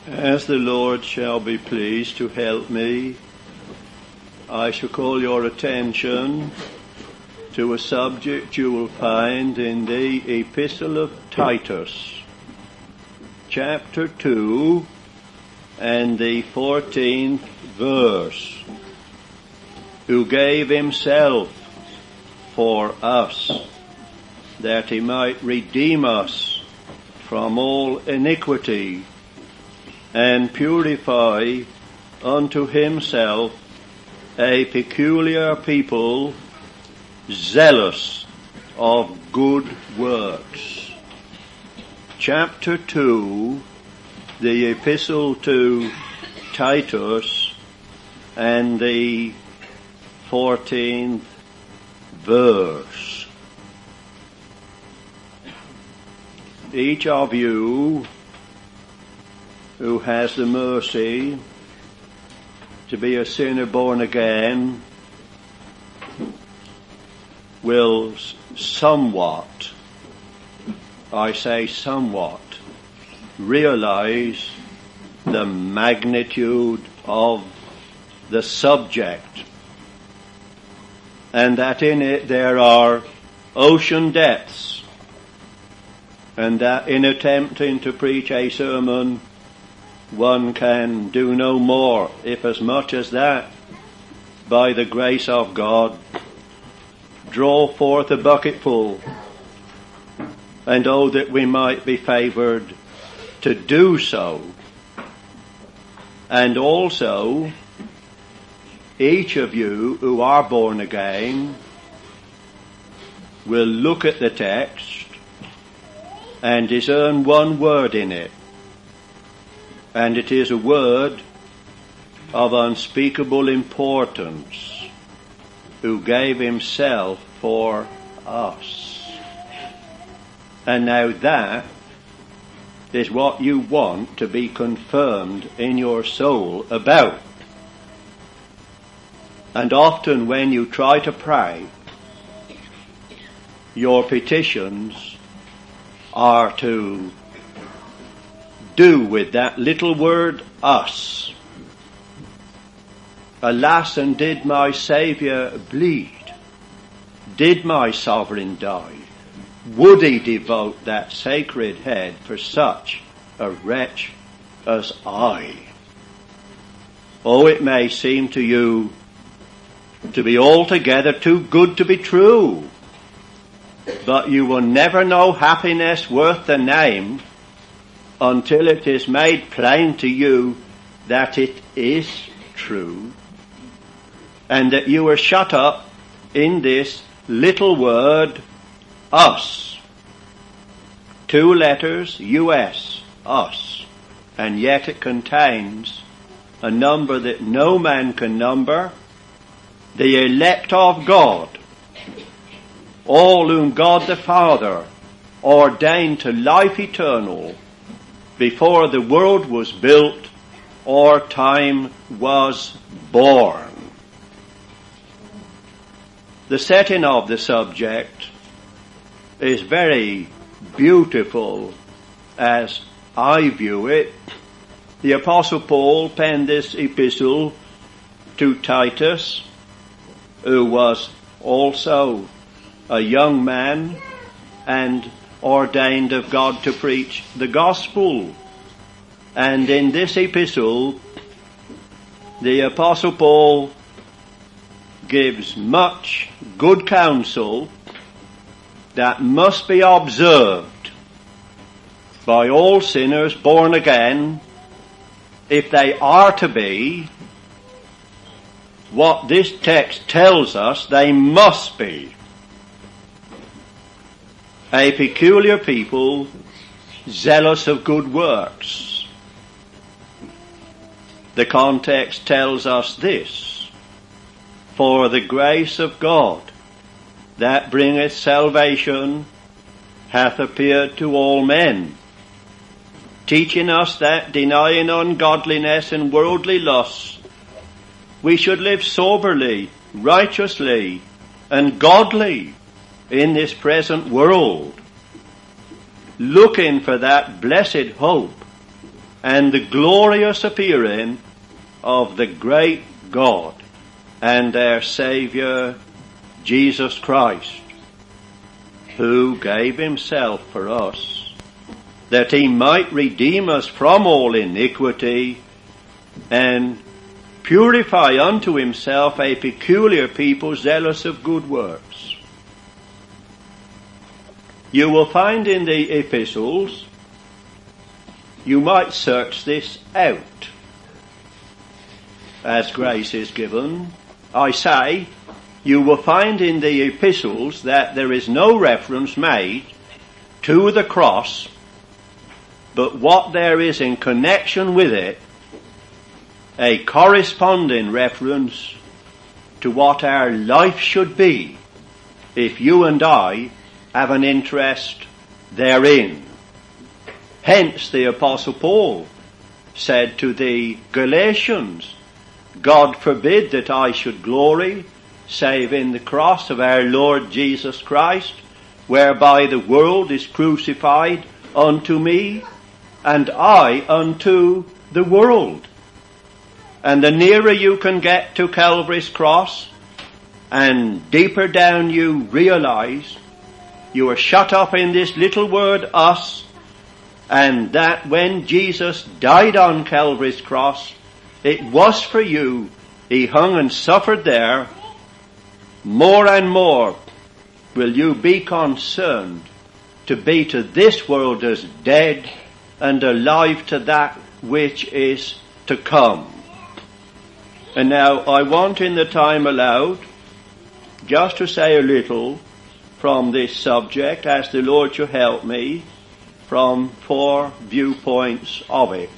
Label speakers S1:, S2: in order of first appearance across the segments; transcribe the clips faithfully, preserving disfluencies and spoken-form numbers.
S1: As the Lord shall be pleased to help me, I shall call your attention to a subject you will find in the Epistle of Titus, chapter two and the fourteenth verse. Who gave himself for us, that he might redeem us from all iniquity, and purify unto himself a peculiar people, zealous of good works. Chapter two, the Epistle to Titus, and the fourteenth verse. Each of you who has the mercy to be a sinner born again will somewhat, I say somewhat, realize the magnitude of the subject, and that in it there are ocean depths, and that in attempting to preach a sermon one can do no more, if as much as that, by the grace of God, draw forth a bucketful, and oh, that we might be favoured to do so. And also, each of you who are born again will look at the text and discern one word in it. And it is a word of unspeakable importance, who gave himself for us. And now that is what you want to be confirmed in your soul about. And often when you try to pray, your petitions are to do with that little word, us. Alas, and did my Saviour bleed? Did my Sovereign die? Would he devote that sacred head for such a wretch as I? Oh, it may seem to you to be altogether too good to be true, but you will never know happiness worth the name until it is made plain to you that it is true, and that you are shut up in this little word, us. Two letters, U S, us, and yet it contains a number that no man can number, the elect of God, all whom God the Father ordained to life eternal before the world was built or time was born. The setting of the subject is very beautiful as I view it. The Apostle Paul penned this epistle to Titus, who was also a young man and ordained of God to preach the gospel. And in this epistle, the Apostle Paul gives much good counsel that must be observed by all sinners born again, if they are to be what this text tells us they must be: a peculiar people, zealous of good works. The context tells us this: for the grace of God that bringeth salvation hath appeared to all men, teaching us that, denying ungodliness and worldly lusts, we should live soberly, righteously, and godly in this present world, looking for that blessed hope and the glorious appearing of the great God and our Saviour Jesus Christ, who gave himself for us, that he might redeem us from all iniquity and purify unto himself a peculiar people zealous of good works. You will find in the epistles, you might search this out as grace is given. I say, you will find in the epistles that there is no reference made to the cross, but what there is in connection with it, a corresponding reference to what our life should be if you and I have an interest therein. Hence the Apostle Paul said to the Galatians, God forbid that I should glory save in the cross of our Lord Jesus Christ, whereby the world is crucified unto me, and I unto the world. And the nearer you can get to Calvary's cross, and deeper down you realize you are shut up in this little word us, and that when Jesus died on Calvary's cross, it was for you. He hung and suffered there. More and more will you be concerned to be to this world as dead and alive to that which is to come. And now I want in the time allowed just to say a little from this subject, as the Lord shall help me, from four viewpoints of it.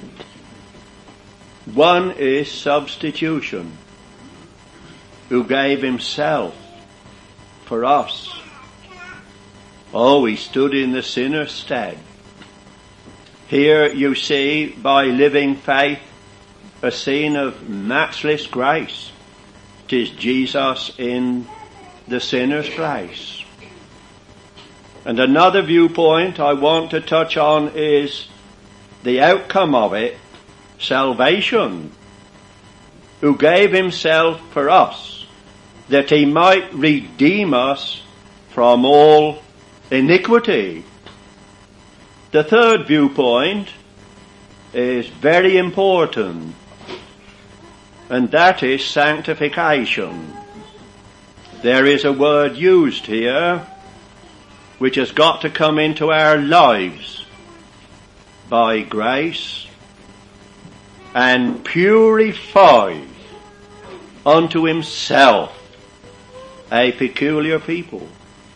S1: One is substitution, who gave himself for us. Oh, he stood in the sinner's stead. Here you see, by living faith, a scene of matchless grace. 'Tis Jesus in the sinner's place. And another viewpoint I want to touch on is the outcome of it, salvation, who gave himself for us, that he might redeem us from all iniquity. The third viewpoint is very important, and that is sanctification. There is a word used here which has got to come into our lives by grace, and purify unto himself a peculiar people.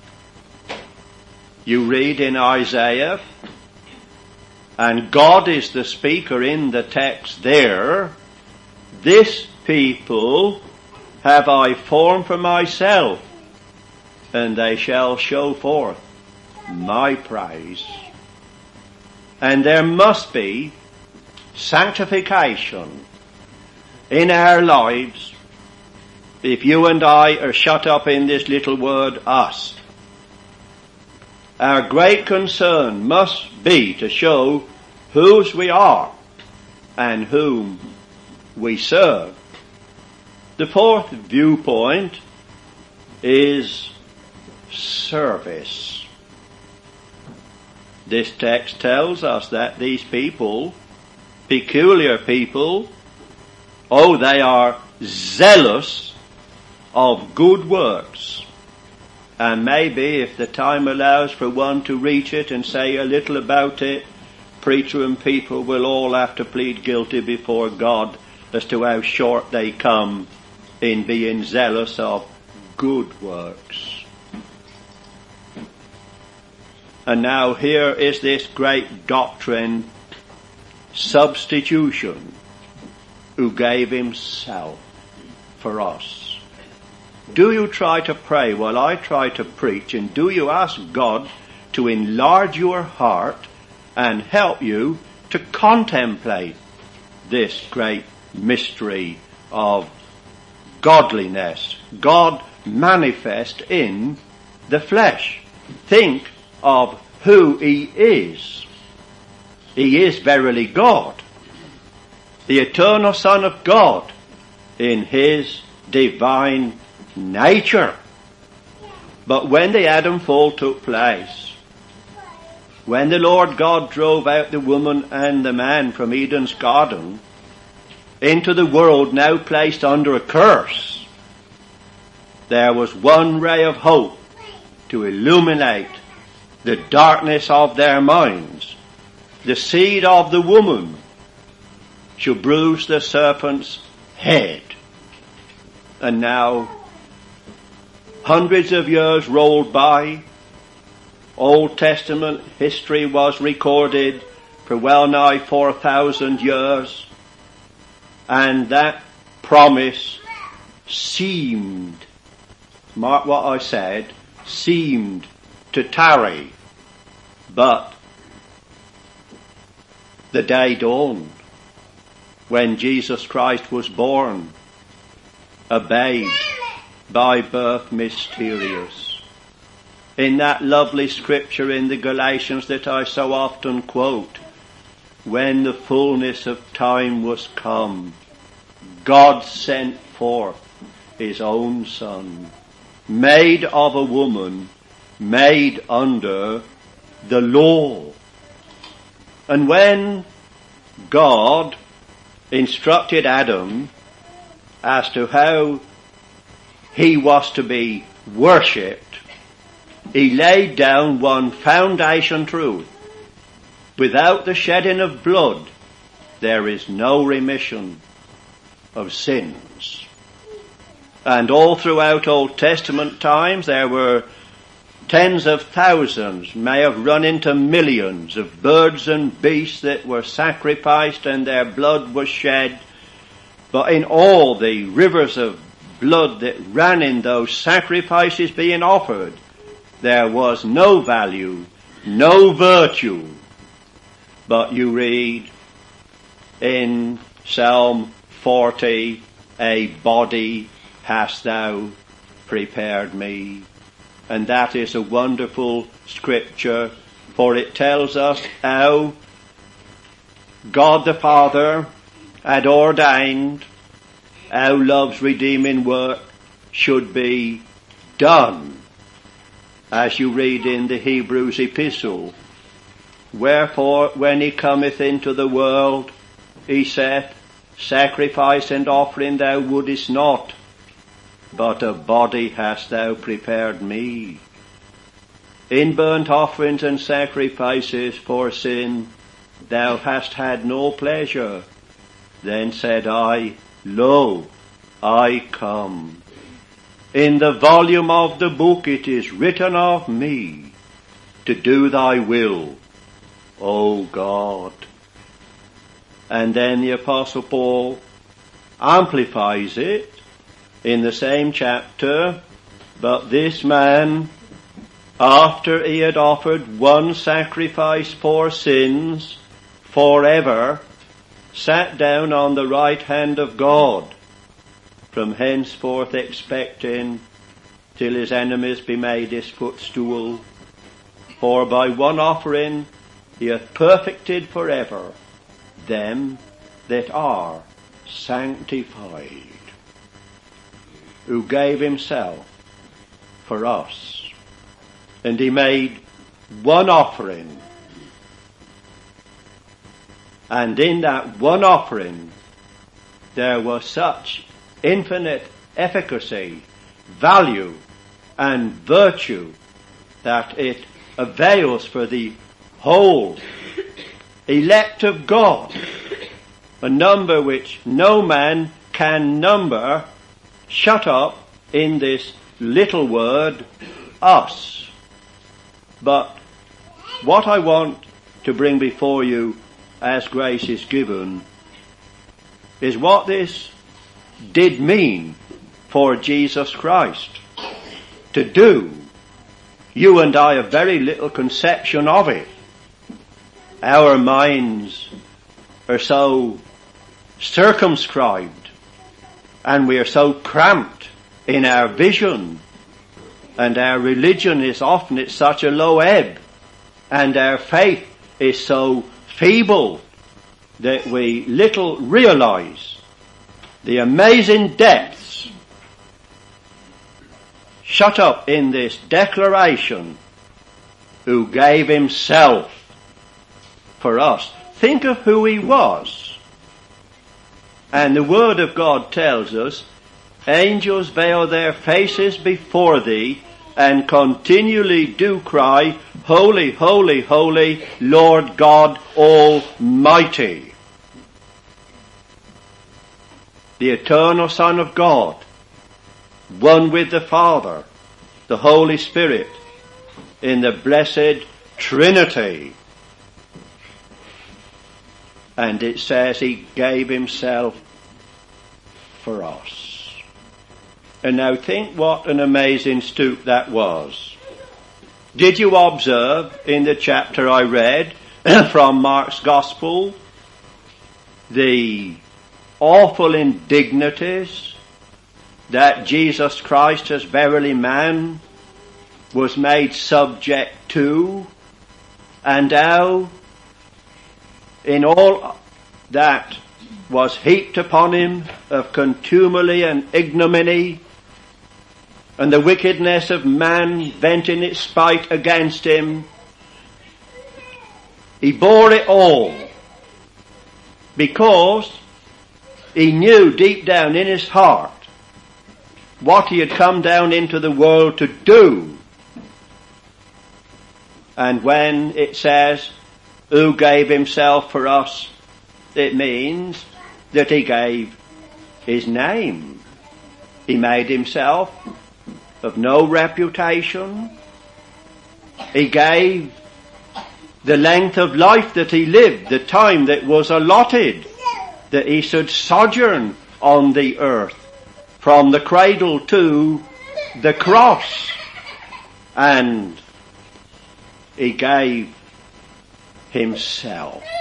S1: You read in Isaiah, and God is the speaker in the text there, this people have I formed for myself, and they shall show forth my praise. And there must be sanctification in our lives if you and I are shut up in this little word us. Our great concern must be to show whose we are and whom we serve. The fourth viewpoint is service. This text tells us that these people, peculiar people, oh, they are zealous of good works. And maybe if the time allows for one to reach it and say a little about it, preacher and people will all have to plead guilty before God as to how short they come in being zealous of good works. And now here is this great doctrine, substitution, who gave himself for us. Do you try to pray while I try to preach, and do you ask God to enlarge your heart and help you to contemplate this great mystery of godliness, God manifest in the flesh? Think of who he is. He is verily God, the eternal Son of God in his divine nature. But when the Adam fall took place, when the Lord God drove out the woman and the man from Eden's garden into the world now placed under a curse, there was one ray of hope to illuminate the darkness of their minds. The seed of the woman shall bruise the serpent's head. And now, hundreds of years rolled by, Old Testament history was recorded for well nigh four thousand years, and that promise seemed, mark what I said, seemed to tarry. But the day dawned when Jesus Christ was born, a babe by birth mysterious. In that lovely scripture in the Galatians that I so often quote, when the fullness of time was come, God sent forth his own Son, made of a woman, made under the law. And when God instructed Adam as to how he was to be worshipped, he laid down one foundation truth. Without the shedding of blood, there is no remission of sins. And all throughout Old Testament times, there were tens of thousands, may have run into millions of birds and beasts that were sacrificed and their blood was shed. But in all the rivers of blood that ran in those sacrifices being offered, there was no value, no virtue. But you read in Psalm forty, a body hast thou prepared me. And that is a wonderful scripture, for it tells us how God the Father had ordained how love's redeeming work should be done. As you read in the Hebrews epistle, wherefore when he cometh into the world, he saith, sacrifice and offering thou wouldest not, but a body hast thou prepared me. In burnt offerings and sacrifices for sin thou hast had no pleasure. Then said I, lo, I come. In the volume of the book it is written of me, to do thy will, O God. And then the Apostle Paul amplifies it in the same chapter, but this man, after he had offered one sacrifice for sins forever, sat down on the right hand of God, from henceforth expecting till his enemies be made his footstool. For by one offering he hath perfected forever them that are sanctified, who gave himself for us. And he made one offering. And in that one offering there was such infinite efficacy, value, and virtue that it avails for the whole elect of God, a number which no man can number, shut up in this little word, us. But what I want to bring before you as grace is given is what this did mean for Jesus Christ to do. You and I have very little conception of it. Our minds are so circumscribed and we are so cramped in our vision, and our religion is often at such a low ebb, and our faith is so feeble that we little realize the amazing depths shut up in this declaration, who gave himself for us. Think of who he was. And the Word of God tells us, angels veil their faces before thee and continually do cry, Holy, holy, holy, Lord God Almighty. The eternal Son of God, one with the Father, the Holy Spirit, in the blessed Trinity. And it says he gave himself for us. And now think what an amazing stoop that was. Did you observe in the chapter I read from Mark's Gospel the awful indignities that Jesus Christ, as verily man, was made subject to, and how in all that was heaped upon him of contumely and ignominy, and the wickedness of man venting its spite against him, he bore it all because he knew deep down in his heart what he had come down into the world to do. And when it says, who gave himself for us, it means that he gave his name. He made himself of no reputation. He gave the length of life that he lived, the time that was allotted, that he should sojourn on the earth, from the cradle to the cross. And he gave himself.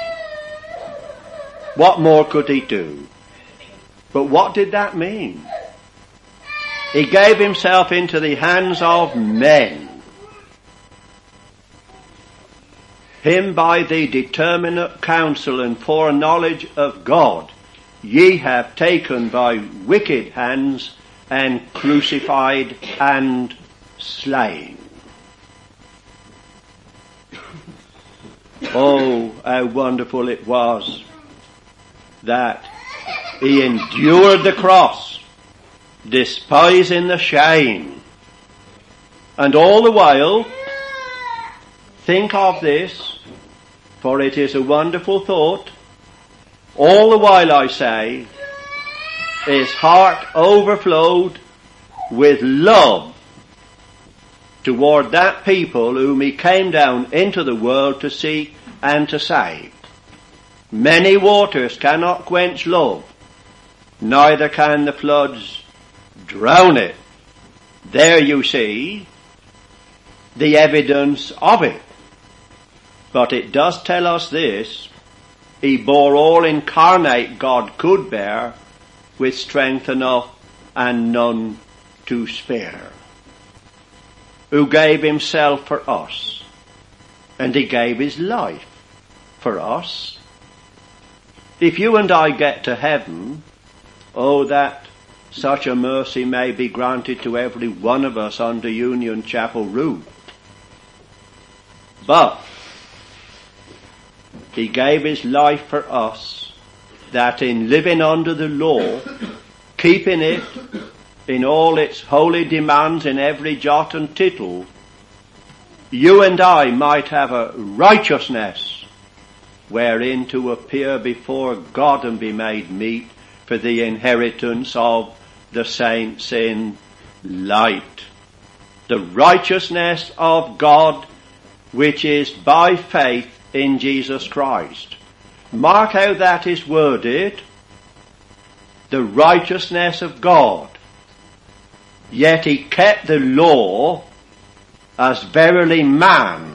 S1: What more could he do? But what did that mean? He gave himself into the hands of men. Him by the determinate counsel and foreknowledge of God, ye have taken by wicked hands and crucified and slain. Oh, how wonderful it was that he endured the cross, despising the shame. And all the while, think of this, for it is a wonderful thought, all the while, I say, his heart overflowed with love toward that people whom he came down into the world to seek and to save. Many waters cannot quench love, neither can the floods drown it. There you see the evidence of it. But it does tell us this: he bore all incarnate God could bear, with strength enough and none to spare. Who gave himself for us, and he gave his life for us. If you and I get to heaven, oh, that such a mercy may be granted to every one of us under Union Chapel roof. But he gave his life for us, that in living under the law, keeping it in all its holy demands in every jot and tittle, you and I might have a righteousness wherein to appear before God and be made meet for the inheritance of the saints in light. The righteousness of God which is by faith in Jesus Christ. Mark how that is worded. The righteousness of God. Yet he kept the law as verily man.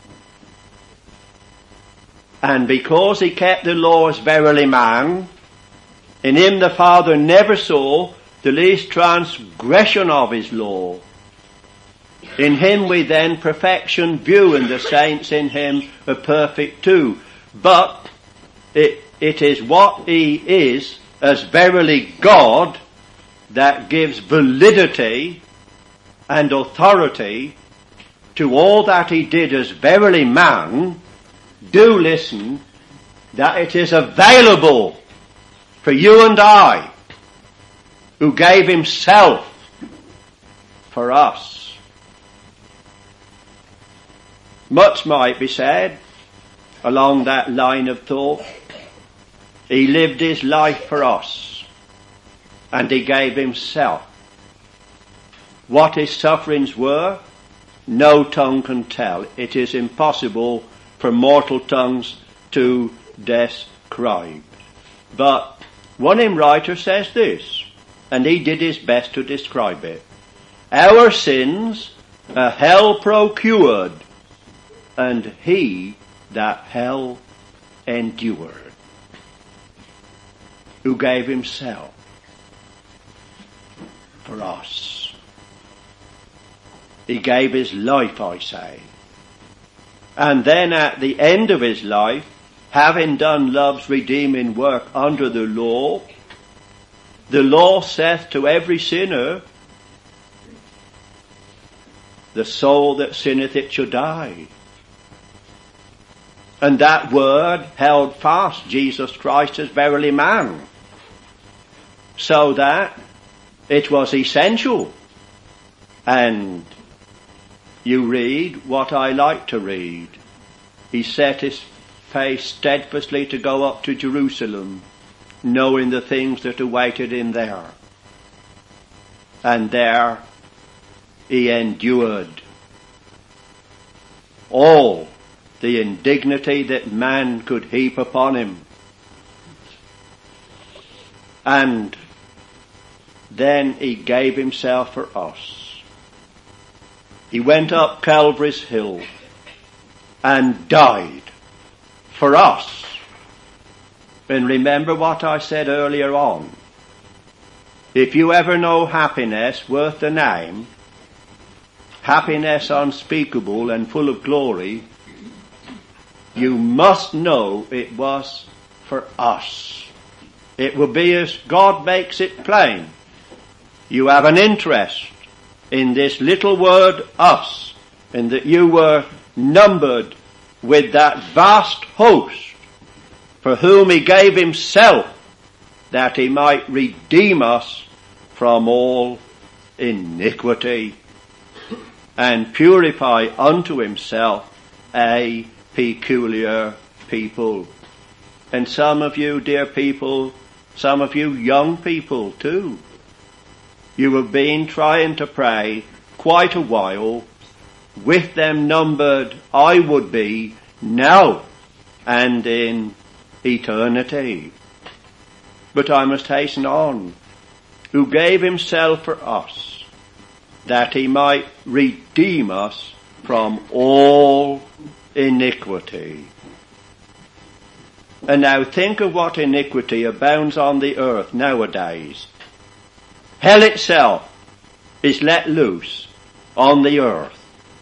S1: And because he kept the law as verily man, in him the Father never saw the least transgression of his law. In him we then perfection view, and the saints in him are perfect too. But it it is what he is as verily God that gives validity and authority to all that he did as verily man. Do listen, that it is available for you and I, who gave himself for us. Much might be said along that line of thought. He lived his life for us, and he gave himself. What his sufferings were, no tongue can tell. It is impossible for mortal tongues to describe. But one hymn writer says this, and he did his best to describe it. Our sins a hell procured, and he that hell endured, who gave himself for us. He gave his life, I say. And then at the end of his life, having done love's redeeming work under the law, the law saith to every sinner, the soul that sinneth it shall die. And that word held fast Jesus Christ as verily man, so that it was essential. And you read what I like to read. He set his face steadfastly to go up to Jerusalem, knowing the things that awaited him there. And there he endured all the indignity that man could heap upon him. And then he gave himself for us. He went up Calvary's hill and died for us. And remember what I said earlier on. If you ever know happiness worth the name, happiness unspeakable and full of glory, you must know it was for us. It will be as God makes it plain. You have an interest in this little word us, and that you were numbered with that vast host for whom he gave himself, that he might redeem us from all iniquity and purify unto himself a peculiar people. And some of you, dear people, some of you young people too, you have been trying to pray quite a while, with them numbered I would be now and in eternity. But I must hasten on. Who gave himself for us, that he might redeem us from all iniquity. And now think of what iniquity abounds on the earth nowadays. Hell itself is let loose on the earth.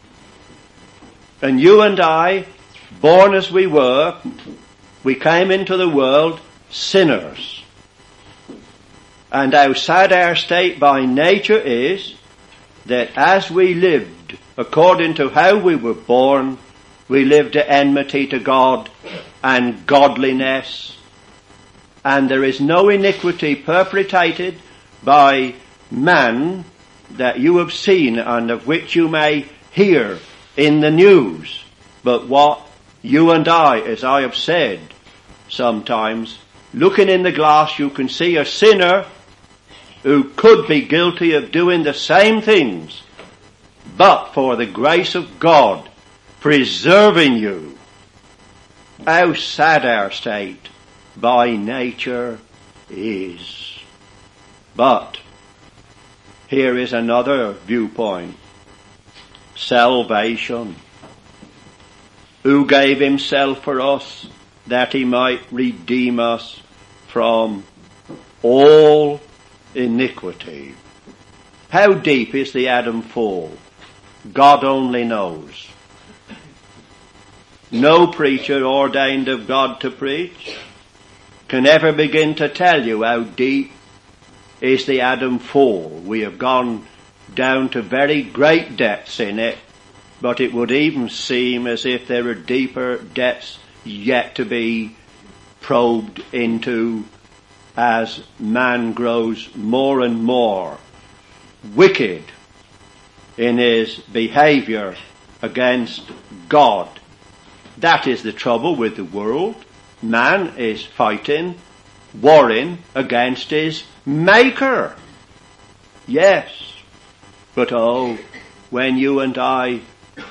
S1: And you and I, born as we were, we came into the world sinners. And how sad our state by nature is, that as we lived according to how we were born, we lived at enmity to God and godliness. And there is no iniquity perpetrated by man that you have seen and of which you may hear in the news, but what you and I, as I have said, sometimes, looking in the glass, you can see a sinner who could be guilty of doing the same things, but for the grace of God preserving you. How sad our state by nature is. But here is another viewpoint. Salvation. Who gave himself for us, that he might redeem us from all iniquity. How deep is the Adam fall? God only knows. No preacher ordained of God to preach, can ever begin to tell you how deep is the Adam fall. We have gone down to very great depths in it, but it would even seem as if there are deeper depths yet to be probed into as man grows more and more wicked in his behavior against God. That is the trouble with the world. Man is fighting, warring against his Maker. Yes, but oh, when you and I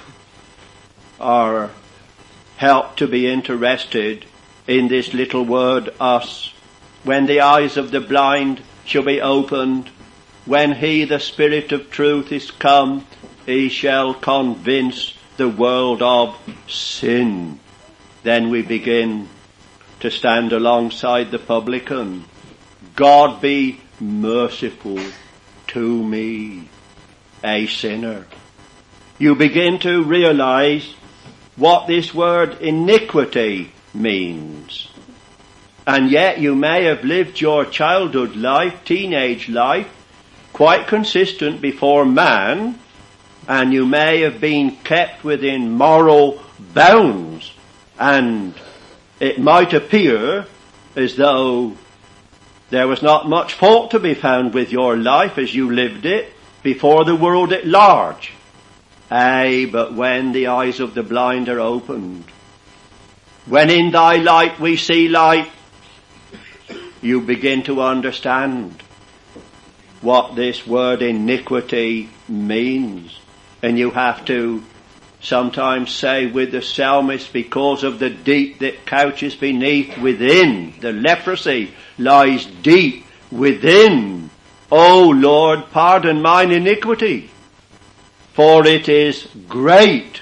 S1: are helped to be interested in this little word, us, when the eyes of the blind shall be opened, when he, the Spirit of truth, is come, he shall convince the world of sin. Then we begin to stand alongside the publican. God be merciful to me, a sinner. You begin to realize what this word iniquity means. And yet you may have lived your childhood life, teenage life, quite consistent before man, and you may have been kept within moral bounds, and it might appear as though there was not much fault to be found with your life as you lived it before the world at large. Aye, but when the eyes of the blind are opened, when in thy light we see light, you begin to understand what this word iniquity means. And you have to sometimes say with the psalmist, because of the deep that couches beneath within, the leprosy lies deep within. O Lord, pardon mine iniquity, for it is great.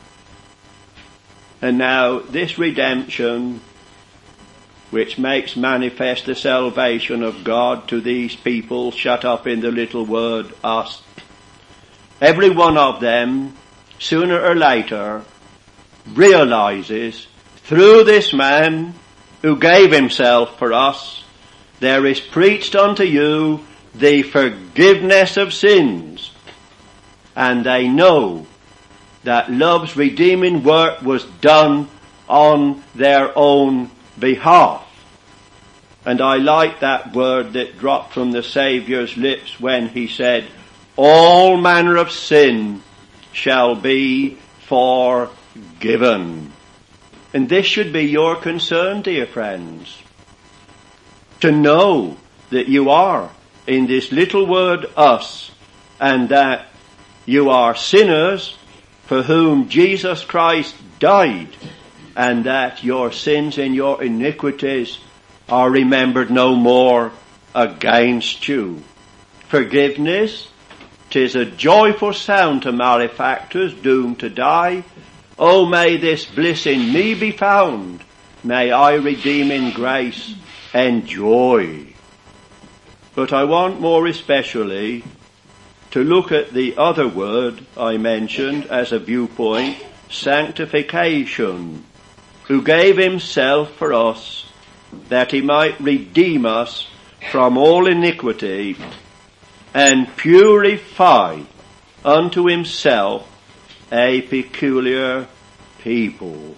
S1: And now this redemption, which makes manifest the salvation of God to these people shut up in the little word us, every one of them, sooner or later, realizes through this man who gave himself for us, there is preached unto you the forgiveness of sins. And they know that love's redeeming work was done on their own behalf. And I like that word that dropped from the Saviour's lips when he said, all manner of sin shall be forgiven. And this should be your concern, dear friends, to know that you are in this little word us, and that you are sinners for whom Jesus Christ died, and that your sins and your iniquities are remembered no more against you. Forgiveness, 'tis a joyful sound to malefactors doomed to die. Oh, may this bliss in me be found. May I redeeming grace enjoy. But I want more especially to look at the other word I mentioned as a viewpoint, sanctification, who gave himself for us that he might redeem us from all iniquity and purify unto himself a peculiar people.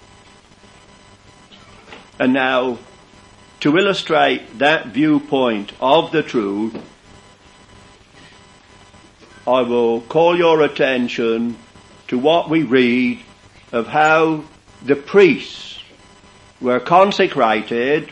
S1: And now, to illustrate that viewpoint of the truth, I will call your attention to what we read of how the priests were consecrated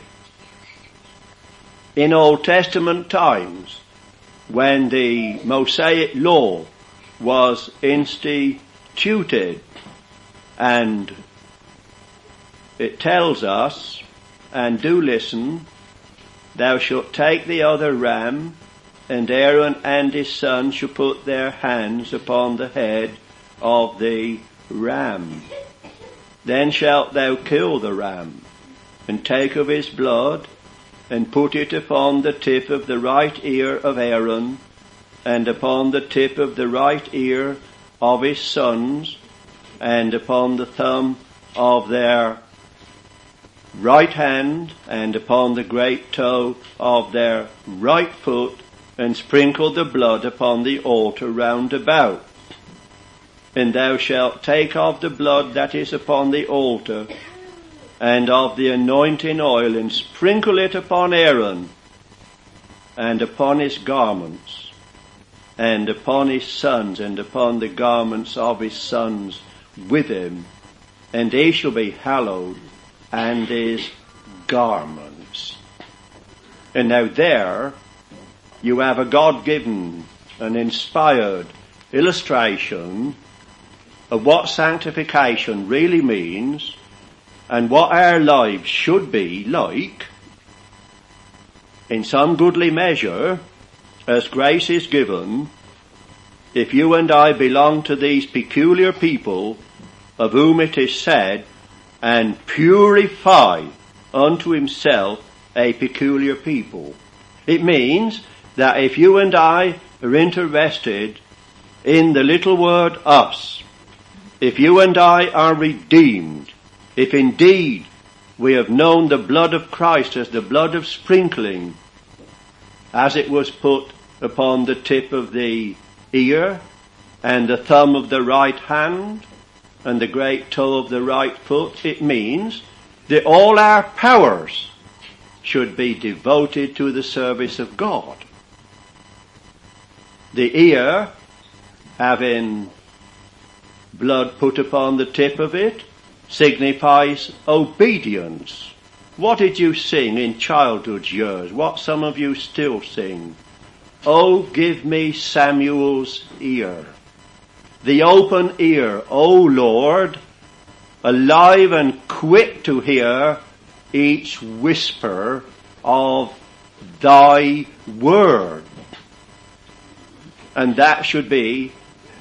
S1: in Old Testament times when the Mosaic law was instituted. And it tells us, and do listen, thou shalt take the other ram, and Aaron and his sons shall put their hands upon the head of the ram. Then shalt thou kill the ram, and take of his blood, and put it upon the tip of the right ear of Aaron, and upon the tip of the right ear of his sons, and upon the thumb of their right hand and upon the great toe of their right foot, and sprinkle the blood upon the altar round about. And thou shalt take of the blood that is upon the altar, and of the anointing oil, and sprinkle it upon Aaron, and upon his garments, and upon his sons, and upon the garments of his sons with him, and he shall be hallowed, and his garments. And now there you have a God-given and inspired illustration of what sanctification really means and what our lives should be like, in some goodly measure, as grace is given, if you and I belong to these peculiar people of whom it is said, and purify unto himself a peculiar people. It means that if you and I are interested in the little word us, if you and I are redeemed, if indeed we have known the blood of Christ as the blood of sprinkling, as it was put upon the tip of the ear and the thumb of the right hand and the great toe of the right foot, it means that all our powers should be devoted to the service of God. The ear, having blood put upon the tip of it, signifies obedience. What did you sing in childhood's years? What some of you still sing? Oh, give me Samuel's ear. The open ear, O Lord, alive and quick to hear each whisper of thy word. And that should be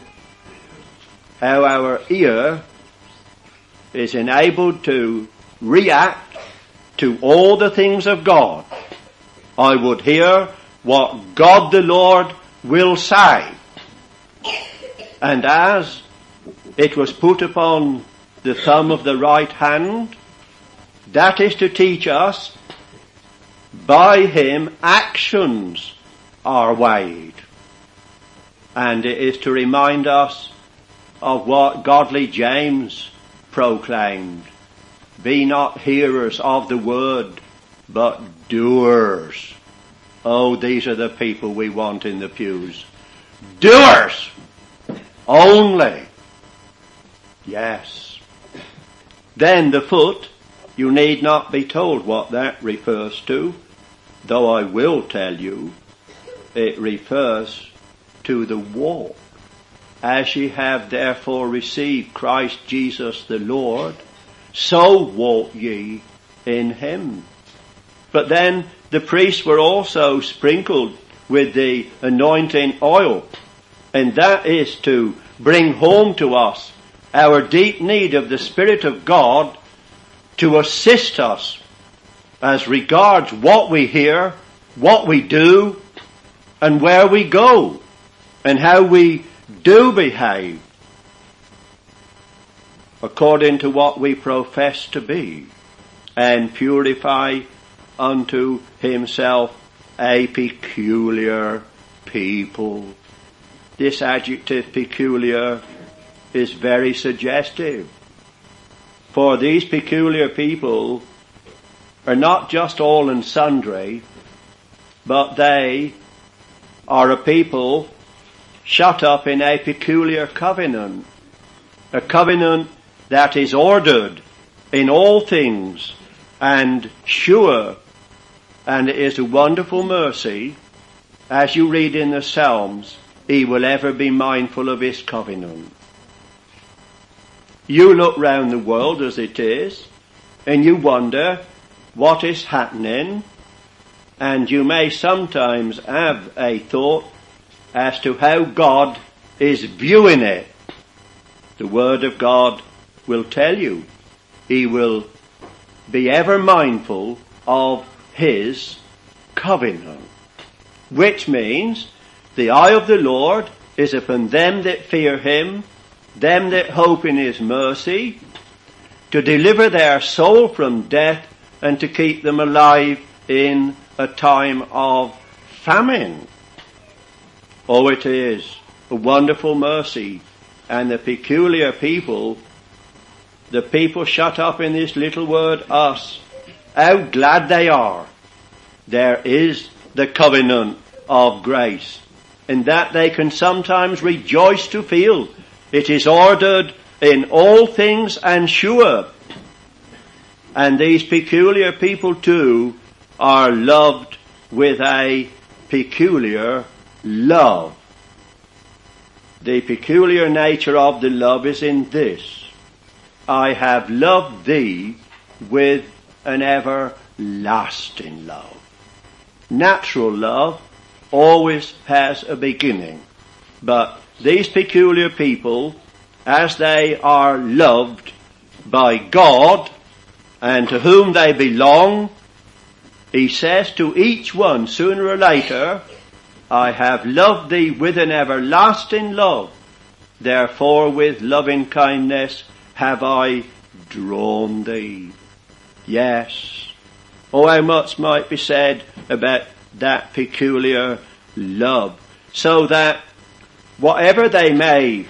S1: how our ear is enabled to react to all the things of God. I would hear what God the Lord will say. And as it was put upon the thumb of the right hand, that is to teach us, by him actions are weighed. And it is to remind us of what godly James proclaimed. Be not hearers of the word, but doers. Oh, these are the people we want in the pews. Doers! Only. Yes. Then the foot, you need not be told what that refers to, though I will tell you, it refers to the walk. As ye have therefore received Christ Jesus the Lord, so walk ye in him. But then the priests were also sprinkled with the anointing oil, and that is to bring home to us our deep need of the Spirit of God to assist us as regards what we hear, what we do, and where we go, and how we do behave according to what we profess to be, and purify unto himself a peculiar people. This adjective peculiar is very suggestive, for these peculiar people are not just all and sundry, but they are a people shut up in a peculiar covenant, a covenant that is ordered in all things and sure, and it is a wonderful mercy, as you read in the Psalms, he will ever be mindful of his covenant. You look round the world as it is, and you wonder what is happening, and you may sometimes have a thought as to how God is viewing it. The Word of God will tell you. He will be ever mindful of his covenant, which means the eye of the Lord is upon them that fear him, them that hope in his mercy, to deliver their soul from death and to keep them alive in a time of famine. Oh, it is a wonderful mercy. And the peculiar people, the people shut up in this little word, us, how glad they are. There is the covenant of grace, and that they can sometimes rejoice to feel. It is ordered in all things and sure. And these peculiar people too are loved with a peculiar love. The peculiar nature of the love is in this: I have loved thee with an everlasting love. Natural love always has a beginning, but these peculiar people, as they are loved by God and to whom they belong, he says to each one sooner or later, I have loved thee with an everlasting love, therefore with loving kindness have I drawn thee. Yes. Oh, how much might be said about that peculiar love, so that whatever they may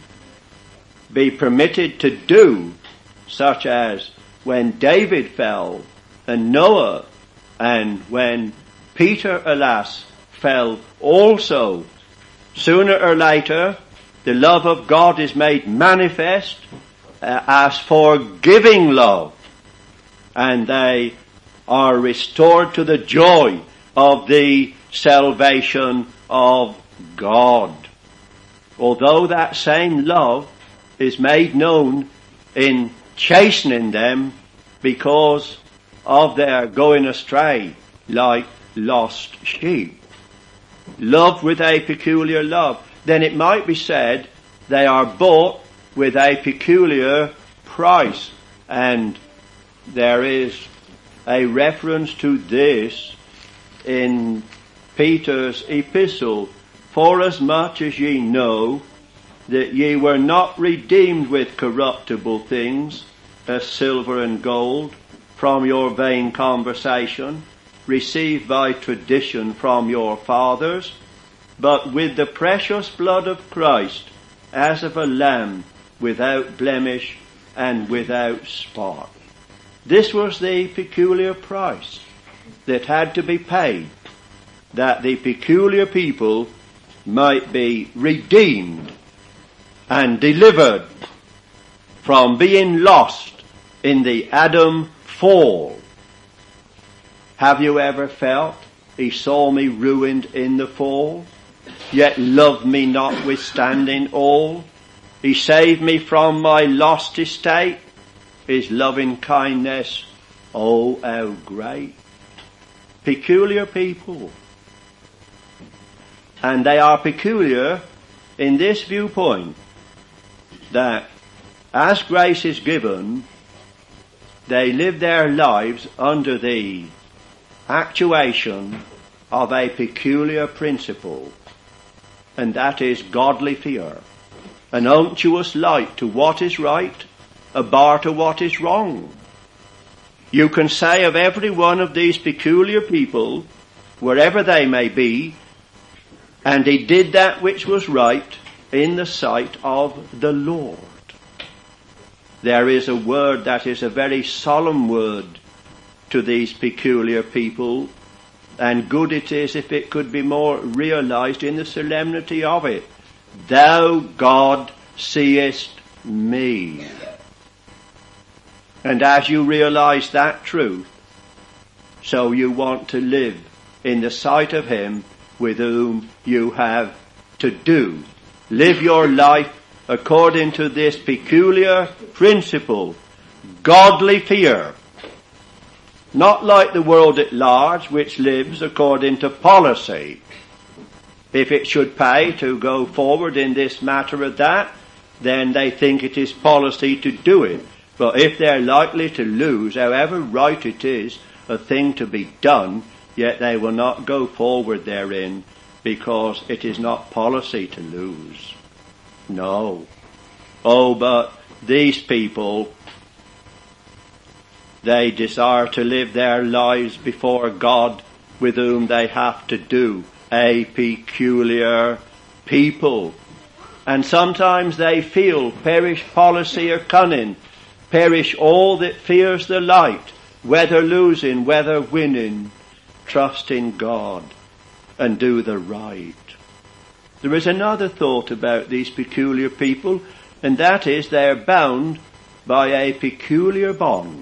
S1: be permitted to do, such as when David fell, and Noah, and when Peter, alas, fell also, sooner or later the love of God is made manifest uh, as forgiving love, and they are restored to the joy of the salvation of God. Although that same love is made known in chastening them because of their going astray like lost sheep. Love with a peculiar love. Then it might be said they are bought with a peculiar price. And there is a reference to this in Peter's epistle. Forasmuch as ye know that ye were not redeemed with corruptible things, as silver and gold, from your vain conversation, received by tradition from your fathers, but with the precious blood of Christ, as of a lamb, without blemish and without spot. This was the peculiar price that had to be paid, that the peculiar people might be redeemed and delivered from being lost in the Adam fall. Have you ever felt, he saw me ruined in the fall, yet loved me notwithstanding all? He saved me from my lost estate, his loving kindness, oh how great. Peculiar people. And they are peculiar in this viewpoint, that as grace is given, they live their lives under the actuation of a peculiar principle, and that is godly fear, an unctuous light to what is right, a bar to what is wrong. You can say of every one of these peculiar people, wherever they may be, and he did that which was right in the sight of the Lord. There is a word that is a very solemn word to these peculiar people, and good it is if it could be more realized in the solemnity of it. Thou, God, seest me. And as you realize that truth, so you want to live in the sight of him with whom you have to do. Live your life according to this peculiar principle, godly fear. Not like the world at large, which lives according to policy. If it should pay to go forward in this matter or that, then they think it is policy to do it. But if they're likely to lose, however right it is, a thing to be done, yet they will not go forward therein, because it is not policy to lose. No. Oh, but these people, They desire to live their lives before God with whom they have to do. A peculiar people. And sometimes they feel perish policy or cunning, perish all that fears the light, whether losing, whether winning, trust in God and do the right. There is another thought about these peculiar people, and that is they are bound by a peculiar bond.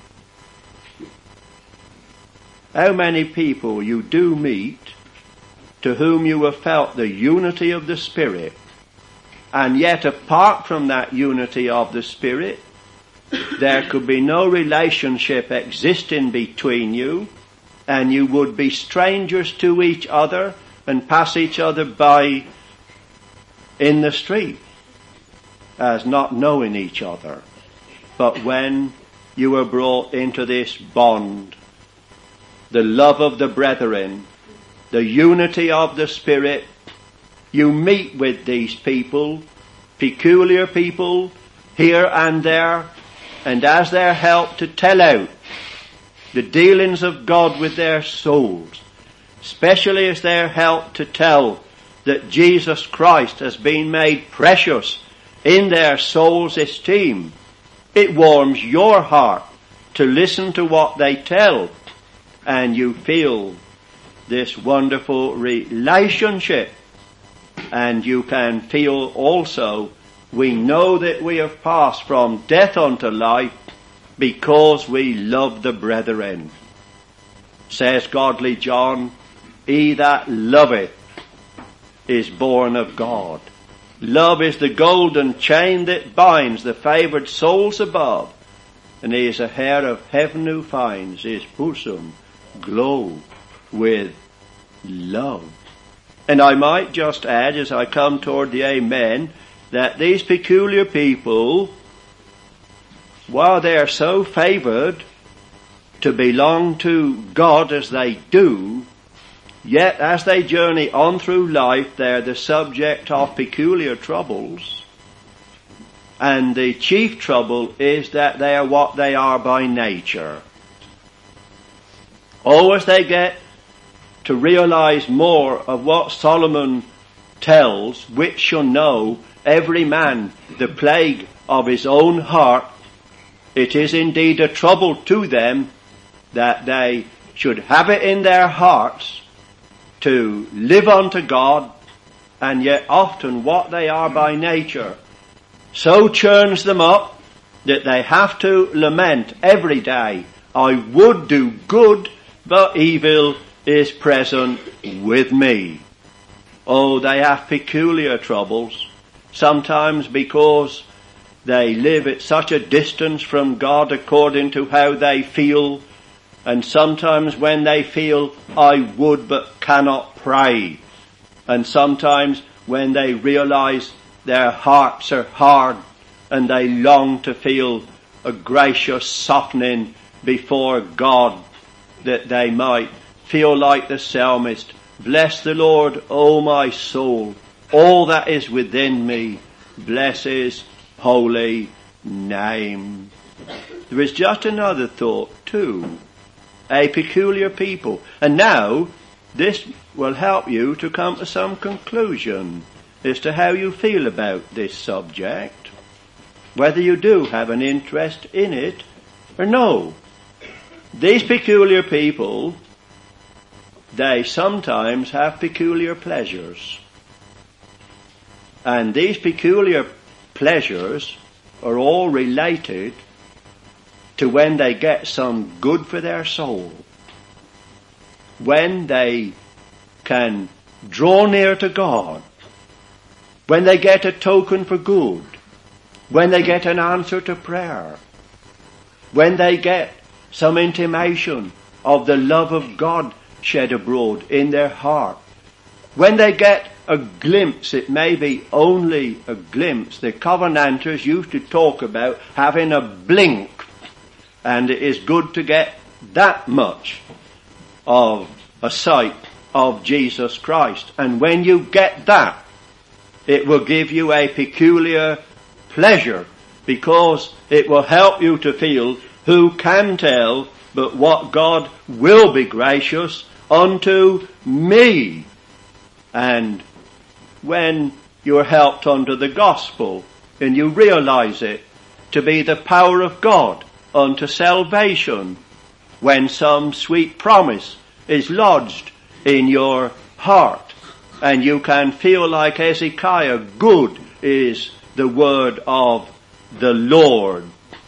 S1: How many people you do meet to whom you have felt the unity of the Spirit, and yet apart from that unity of the Spirit, there could be no relationship existing between you, and you would be strangers to each other and pass each other by in the street as not knowing each other. But when you are brought into this bond, the love of the brethren, the unity of the Spirit, you meet with these people, peculiar people, here and there, and as they're helped to tell out the dealings of God with their souls, especially as they're helped to tell that Jesus Christ has been made precious in their soul's esteem, it warms your heart to listen to what they tell, and you feel this wonderful relationship. And you can feel also, we know that we have passed from death unto life because we love the brethren. Says godly John, he that loveth is born of God. Love is the golden chain that binds the favoured souls above, and he is a heir of heaven who finds his bosom glow with love. And I might just add, as I come toward the amen, that these peculiar people, while they are so favoured to belong to God as they do, yet as they journey on through life, they're the subject of peculiar troubles. And the chief trouble is that they are what they are by nature. Oh, as they get to realize more of what Solomon tells, which shall know every man the plague of his own heart, it is indeed a trouble to them that they should have it in their hearts to live unto God, and yet often what they are by nature so churns them up that they have to lament every day, I would do good, but evil is present with me. Oh, they have peculiar troubles, sometimes because they live at such a distance from God according to how they feel, and sometimes when they feel, I would but cannot pray, and sometimes when they realize their hearts are hard and they long to feel a gracious softening before God, that they might feel like the psalmist, bless the Lord, O my soul, all that is within me, bless his holy name. There is just another thought too, a peculiar people. And now, this will help you to come to some conclusion as to how you feel about this subject, whether you do have an interest in it or no. These peculiar people, they sometimes have peculiar pleasures. And these peculiar pleasures are all related to when they get some good for their soul. When they can draw near to God. When they get a token for good. When they get an answer to prayer. When they get some intimation of the love of God shed abroad in their heart. When they get a glimpse, it may be only a glimpse. The Covenanters used to talk about having a blink, and it is good to get that much of a sight of Jesus Christ. And when you get that, it will give you a peculiar pleasure, because it will help you to feel who can tell but what God will be gracious unto me? And when you're helped under the gospel and you realize it to be the power of God unto salvation, when some sweet promise is lodged in your heart and you can feel like Hezekiah, good is the word of the Lord.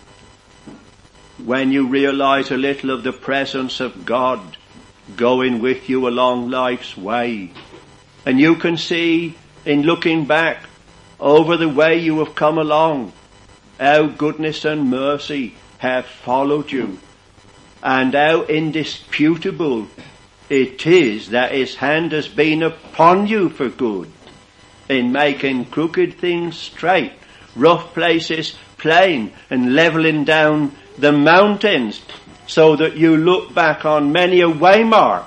S1: When you realize a little of the presence of God going with you along life's way, and you can see in looking back over the way you have come along, how goodness and mercy have followed you, and how indisputable it is that his hand has been upon you for good, in making crooked things straight, rough places plain, and levelling down the mountains, so that you look back on many a waymark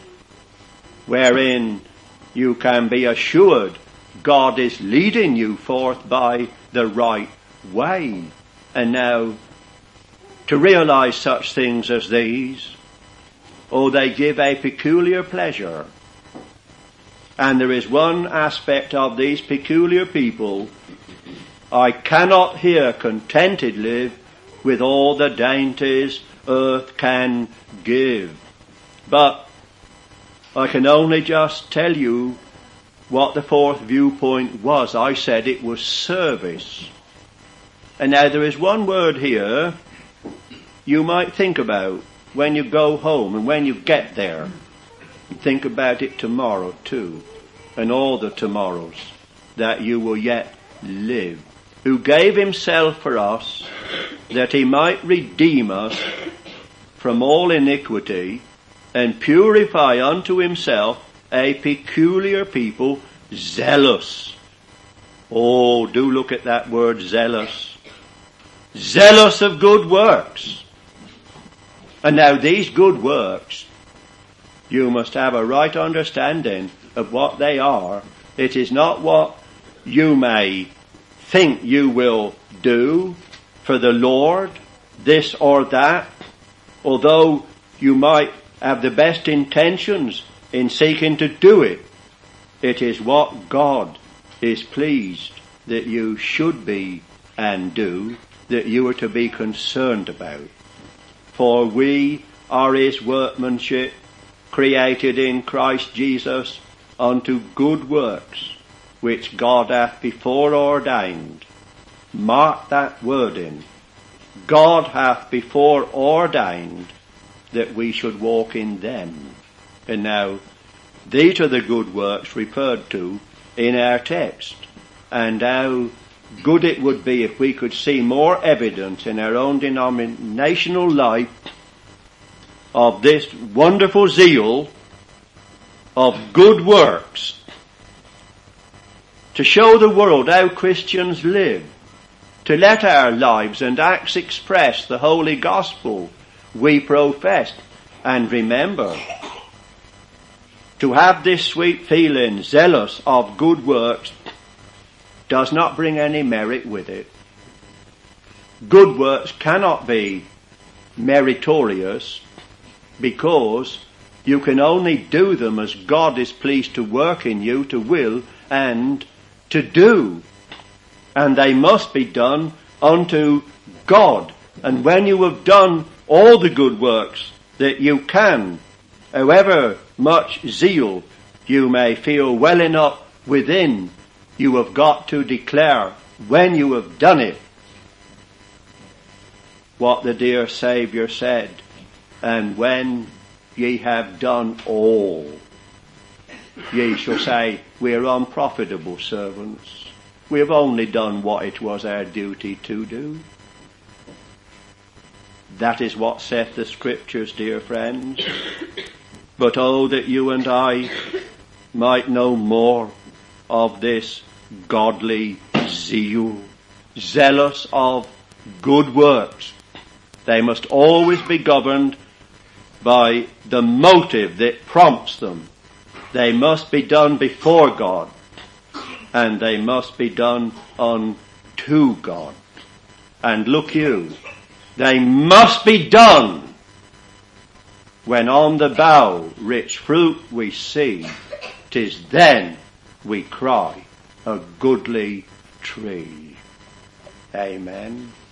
S1: wherein you can be assured God is leading you forth by the right way. And now, to realize such things as these, oh, they give a peculiar pleasure. And there is one aspect of these peculiar people I cannot here contented live with all the dainties earth can give. But I can only just tell you what the fourth viewpoint was. I said it was service. And now there is one word here you might think about when you go home and when you get there. Think about it tomorrow too, and all the tomorrows that you will yet live. Who gave himself for us that he might redeem us from all iniquity and purify unto himself a peculiar people, zealous. Oh, do look at that word, zealous. Zealous of good works. And now these good works, you must have a right understanding of what they are. It is not what you may think you will do for the Lord, this or that, although you might have the best intentions in seeking to do it. It is what God is pleased that you should be and do, that you are to be concerned about. For we are his workmanship, created in Christ Jesus unto good works, which God hath before ordained. Mark that word in. God hath before ordained that we should walk in them. And now, these are the good works referred to in our text. And how good it would be if we could see more evidence in our own denominational life of this wonderful zeal of good works, to show the world how Christians live, to let our lives and acts express the holy gospel we profess. And remember, to have this sweet feeling, zealous of good works, does not bring any merit with it. Good works cannot be meritorious, because you can only do them as God is pleased to work in you to will and to do. And they must be done unto God. And when you have done all the good works that you can, however much zeal you may feel welling up within, you have got to declare, when you have done it, what the dear Saviour said. And when ye have done all, ye shall say, we are unprofitable servants. We have only done what it was our duty to do. That is what saith the Scriptures, dear friends. But oh, that you and I might know more of this godly zeal, zealous of good works. They must always be governed by the motive that prompts them. They must be done before God, and they must be done unto God. And look you, They must be done. When on the bough rich fruit we see, 'tis then we cry, a goodly tree. Amen.